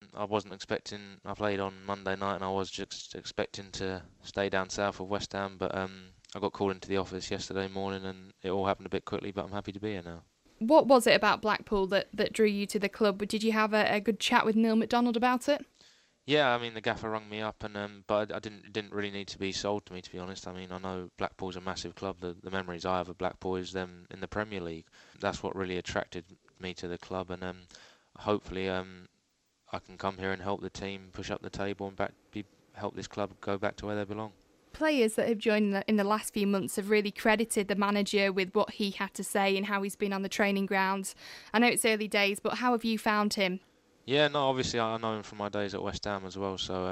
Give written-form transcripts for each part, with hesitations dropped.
I wasn't expecting. I played on Monday night, and I was just expecting to stay down south of West Ham, but I got called into the office yesterday morning, and it all happened a bit quickly. But I'm happy to be here now. What was it about Blackpool that drew you to the club? Did you have a good chat with Neil McDonald about it? Yeah, I mean the gaffer rung me up, and but I didn't it didn't really need to be sold to me, to be honest. I mean I know Blackpool's a massive club. The memories I have of Blackpool is them in the Premier League. That's what really attracted me to the club, and hopefully I can come here and help the team push up the table and help this club go back to where they belong. Players that have joined in the last few months have really credited the manager with what he had to say and how he's been on the training grounds. I know it's early days, but how have you found him? Yeah, no, obviously I know him from my days at West Ham as well. So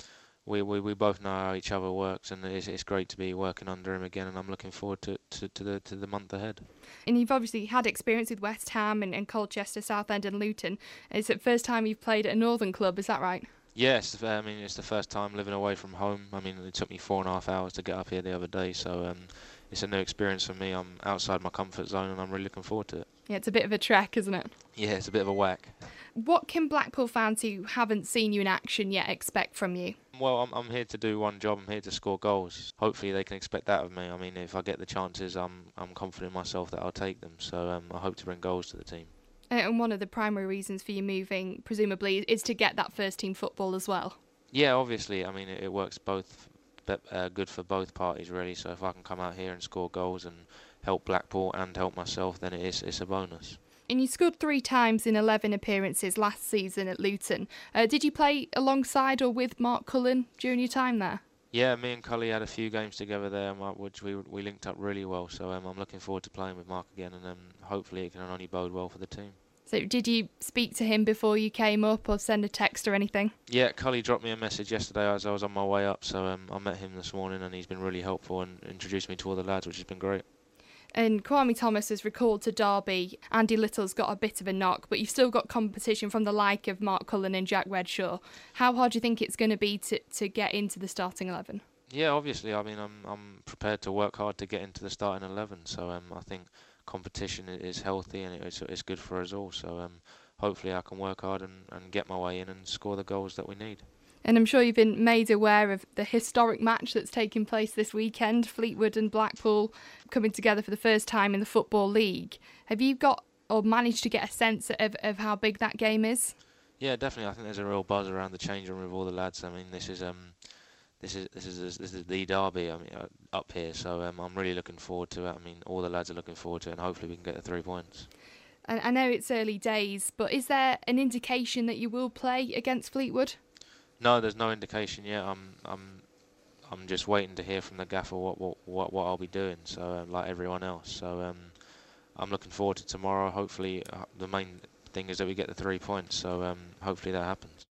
we both know how each other works, and it's great to be working under him again. And I'm looking forward to the month ahead. And you've obviously had experience with West Ham and Colchester, Southend and Luton. It's the first time you've played at a northern club, is that right? Yes, I mean it's the first time living away from home. I mean it took me 4.5 hours to get up here the other day, so it's a new experience for me. I'm outside my comfort zone, and I'm really looking forward to it. Yeah, it's a bit of a trek, isn't it? Yeah, it's a bit of a whack. What can Blackpool fans who haven't seen you in action yet expect from you? Well, I'm here to do one job. I'm here to score goals. Hopefully, they can expect that of me. I mean, if I get the chances, I'm confident in myself that I'll take them. So I hope to bring goals to the team. And one of the primary reasons for you moving, presumably, is to get that first team football as well. Yeah, obviously. I mean, it works both, good for both parties really. So if I can come out here and score goals and help Blackpool and help myself, then it's a bonus. And you scored 3 times in 11 appearances last season at Luton. Did you play alongside or with Mark Cullen during your time there? Yeah, me and Cully had a few games together there, which we linked up really well. So I'm looking forward to playing with Mark again, and hopefully it can only bode well for the team. So did you speak to him before you came up or send a text or anything? Yeah, Cully dropped me a message yesterday as I was on my way up, so I met him this morning, and he's been really helpful and introduced me to all the lads, which has been great. And Kwame Thomas has recalled to Derby. Andy Little's got a bit of a knock, but you've still got competition from the like of Mark Cullen and Jack Redshaw. How hard do you think it's going to be to get into the starting 11? Yeah, obviously. I mean, I'm prepared to work hard to get into the starting 11. So I think competition is healthy, and it's good for us all. So hopefully I can work hard and get my way in and score the goals that we need. And I'm sure you've been made aware of the historic match that's taking place this weekend, Fleetwood and Blackpool coming together for the first time in the Football League. Have you got or managed to get a sense of how big that game is? Yeah, definitely. I think there's a real buzz around the change room with all the lads. I mean, this is the derby. I mean, up here. So I'm really looking forward to it. I mean, all the lads are looking forward to it, and hopefully we can get the 3 points. And I know it's early days, but is there an indication that you will play against Fleetwood? No, there's no indication yet. I'm just waiting to hear from the gaffer what I'll be doing. So like everyone else. So I'm looking forward to tomorrow. Hopefully, the main thing is that we get the 3 points. So hopefully that happens.